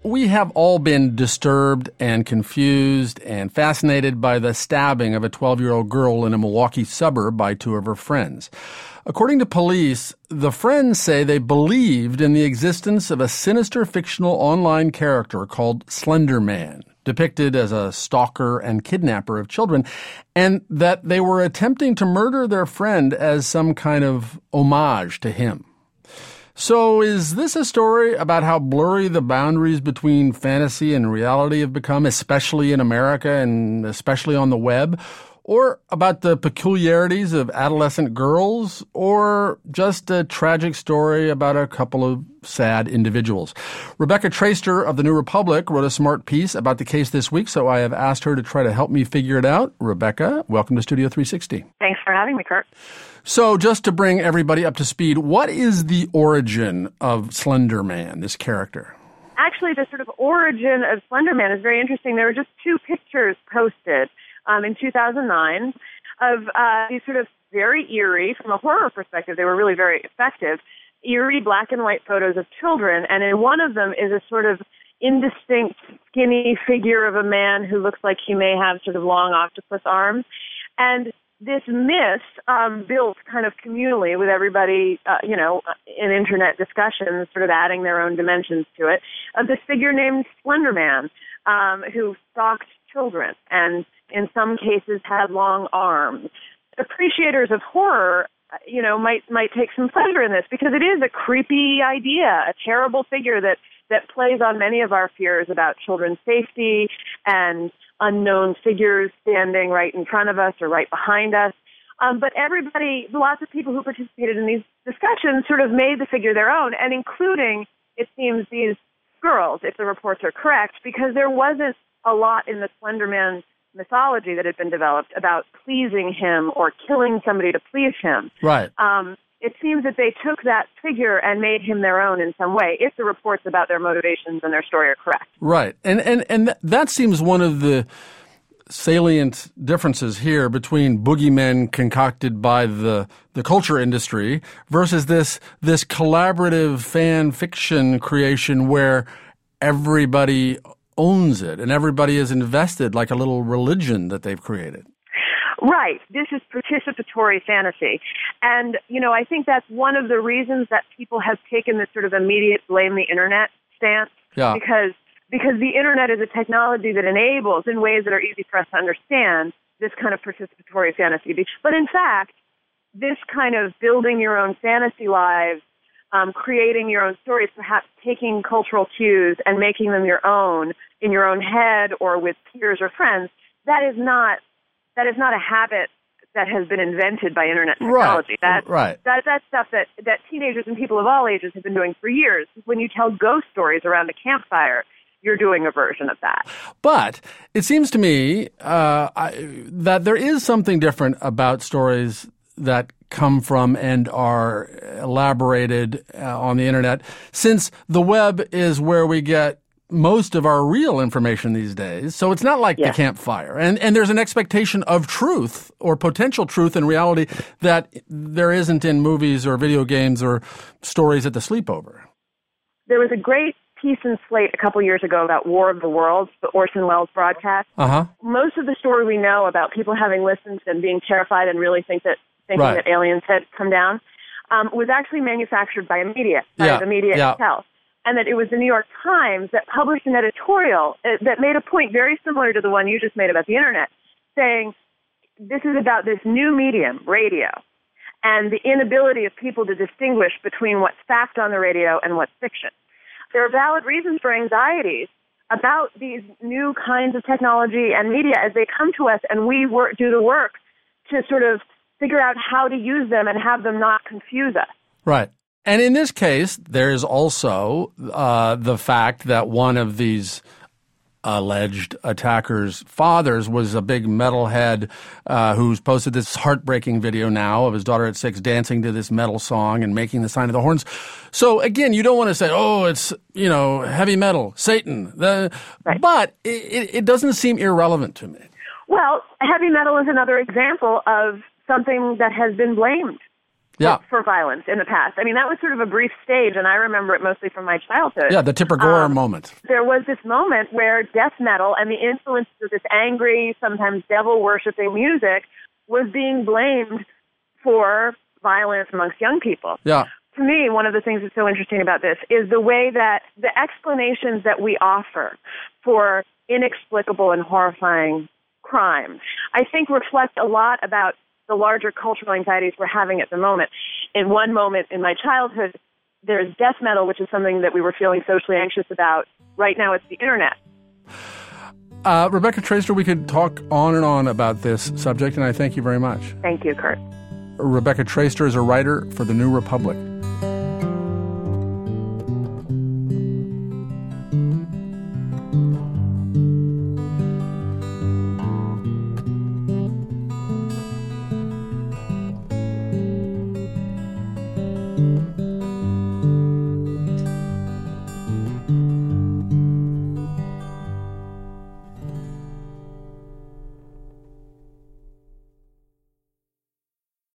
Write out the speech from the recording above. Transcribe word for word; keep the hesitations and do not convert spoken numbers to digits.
we have all been disturbed and confused and fascinated by the stabbing of a twelve-year-old girl in a Milwaukee suburb by two of her friends. According to police, the friends say they believed in the existence of a sinister fictional online character called Slender Man, depicted as a stalker and kidnapper of children, and that they were attempting to murder their friend as some kind of homage to him. So is this a story about how blurry the boundaries between fantasy and reality have become, especially in America and especially on the web? Or about the peculiarities of adolescent girls? Or just a tragic story about a couple of sad individuals? Rebecca Traister of The New Republic wrote a smart piece about the case this week, so I have asked her to try to help me figure it out. Rebecca, welcome to Studio three sixty. Thanks for having me, Kurt. So just to bring everybody up to speed, what is the origin of Slender Man, this character? Actually, the sort of origin of Slender Man is very interesting. There were just two pictures posted um, in two thousand nine of uh, these sort of very eerie, from a horror perspective, they were really very effective, eerie black and white photos of children. And in one of them is a sort of indistinct, skinny figure of a man who looks like he may have sort of long octopus arms. And this myth um, built kind of communally with everybody, uh, you know, in internet discussions, sort of adding their own dimensions to it, of this figure named Slender Man, um, who stalked children and in some cases had long arms. Appreciators of horror, you know, might might take some pleasure in this because it is a creepy idea, a terrible figure that, that plays on many of our fears about children's safety and unknown figures standing right in front of us or right behind us. Um, but everybody, lots of people who participated in these discussions sort of made the figure their own, and including, it seems, these girls, if the reports are correct, because there wasn't a lot in the Slender Man mythology that had been developed about pleasing him or killing somebody to please him. Right. Um, it seems that they took that figure and made him their own in some way, if the reports about their motivations and their story are correct. Right. And and, and that seems one of the salient differences here between boogeymen concocted by the the culture industry versus this this collaborative fan fiction creation where everybody owns it and everybody is invested like a little religion that they've created. Right. This is participatory fantasy. And, you know, I think that's one of the reasons that people have taken this sort of immediate blame the internet stance. Yeah. Because because the internet is a technology that enables, in ways that are easy for us to understand, this kind of participatory fantasy. But in fact, this kind of building your own fantasy lives, um, creating your own stories, perhaps taking cultural cues and making them your own in your own head or with peers or friends, that is not That is not a habit that has been invented by internet technology. Right. That, right. that, that's stuff that, that teenagers and people of all ages have been doing for years. When you tell ghost stories around a campfire, you're doing a version of that. But it seems to me uh, I, that there is something different about stories that come from and are elaborated uh, on the internet, since the web is where we get most of our real information these days. So it's not like yeah. the campfire. And and there's an expectation of truth or potential truth in reality that there isn't in movies or video games or stories at the sleepover. There was a great piece in Slate a couple years ago about War of the Worlds, the Orson Welles broadcast. Uh-huh. Most of the story we know about people having listened and being terrified and really think that thinking right. that aliens had come down um, was actually manufactured by a media, by yeah. the media yeah. itself. And that it was the New York Times that published an editorial that made a point very similar to the one you just made about the internet, saying this is about this new medium, radio, and the inability of people to distinguish between what's fact on the radio and what's fiction. There are valid reasons for anxieties about these new kinds of technology and media as they come to us, and we work, do the work to sort of figure out how to use them and have them not confuse us. Right. And in this case, there is also uh, the fact that one of these alleged attackers' fathers was a big metalhead uh, who's posted this heartbreaking video now of his daughter at six dancing to this metal song and making the sign of the horns. So again, you don't want to say, oh, it's, you know, heavy metal, Satan. The, right. But it, it doesn't seem irrelevant to me. Well, heavy metal is another example of something that has been blamed yeah. for, for violence in the past. I mean, that was sort of a brief stage, and I remember it mostly from my childhood. Yeah, the Tipper Gore um, moment. There was this moment where death metal and the influence of this angry, sometimes devil-worshipping music was being blamed for violence amongst young people. Yeah. To me, one of the things that's so interesting about this is the way that the explanations that we offer for inexplicable and horrifying crime, I think reflect a lot about the larger cultural anxieties we're having at the moment. In one moment in my childhood, there's death metal, which is something that we were feeling socially anxious about. Right now, it's the internet. Uh, Rebecca Traister, we could talk on and on about this subject, and I thank you very much. Thank you, Kurt. Rebecca Traister is a writer for The New Republic.